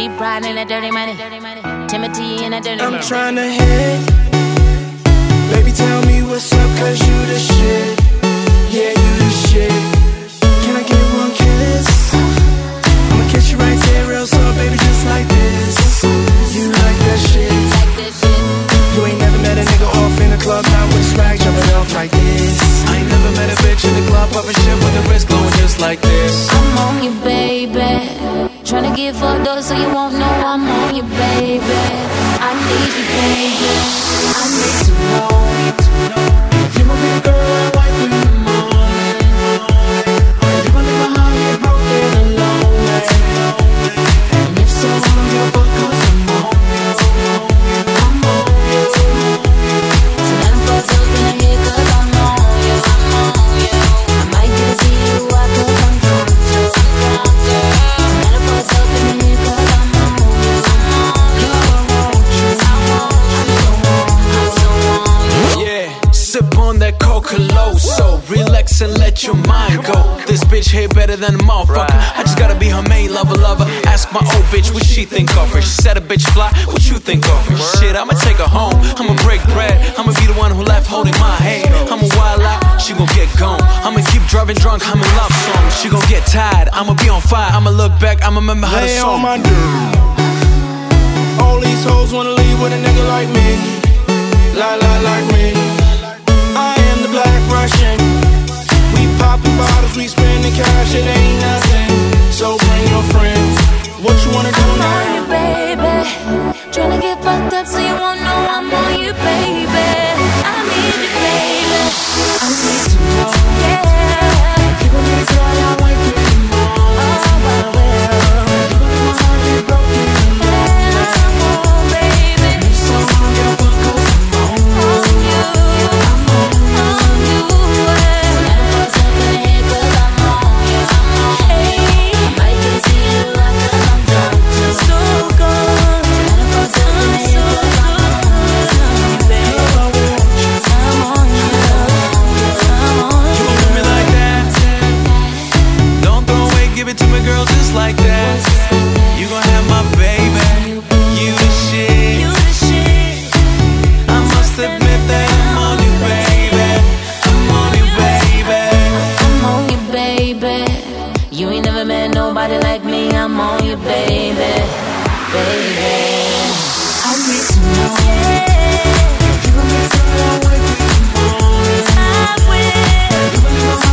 Cheap pride and that dirty money. Timothy and that dirty money. I'm trying to hit. Baby, tell me what's up, cause you the shit. Yeah, you the shit. Can I get one kiss? I'ma kiss you right there, real slow, baby, just like this. You like that shit? You ain't never met a nigga off in the club, not with swag, jumping off like this. I ain't never met a bitch in the club, popping shit with the wrist glowing just like this. I'm on you, baby. Tryna get fucked up so you won't know I'm on you, baby. I need you, baby. I need to know. You gon' be the girl I wipe in the morning. You gon' leave my heart here broken and lonely. And if so, I don't give a fuck, cause I'm on you. I'm on you. Tonight I'm fucked up in here cause I'm on you. I'm on you. I might get to see you out cause I'm drunk too. Tonight I'm fucked up in here cause I'm on you. I'm on you. I'm so on you. Yeah, sip on that Coca-Loso, relax and let your mind go. This bitch here better than a motherfucker. I just gotta be her main lover. Ask my old bitch what she think of her. She said a bitch fly, what you think of her? Shit, I'ma take her home, I'ma break bread, I'ma be the one who left holding my hand. I'ma wild out, she gon' get gone. I'ma keep driving drunk, I'm in love songs. She gon' get tired, I'ma be on fire. I'ma look back, I'ma remember how the song. Lay on my dirt. All these hoes wanna leave with a nigga like me. Like me. I am the Black Russian. We poppin' bottles, we spendin' cash, it ain't nothing. So bring your friends. What you wanna do now? I'm on you, baby. Tryna get fucked up so you won't know I'm on you, baby. I need you, baby. I need to know. Yeah. You gon' need to all y'all wait till the morning. Oh, I will. You gon' leave my heart here broken and lonely. I'm on, baby. So I don't give a fuck, cause I'm on you. On you. I'm on you. On you. Tonight I'm fucked up in here cause I'm on you. I'm on you. I might get to see you out cause I'm drunk too. So good. Tonight I'm fucked up in here cause I'm on you, baby. I'm on you. I'm on you. You gon' do me like that? Don't throw away, give it to me, girl, just like that. You gon' have my baby. You the shit. You the shit. I must admit that I'm on you, baby. I'm on you, baby. I'm on you, baby. You ain't never met nobody like me. I'm on you, baby. Baby. I need to know. You gon' make sure I wake up in the morning. I will. You gon' leave my heart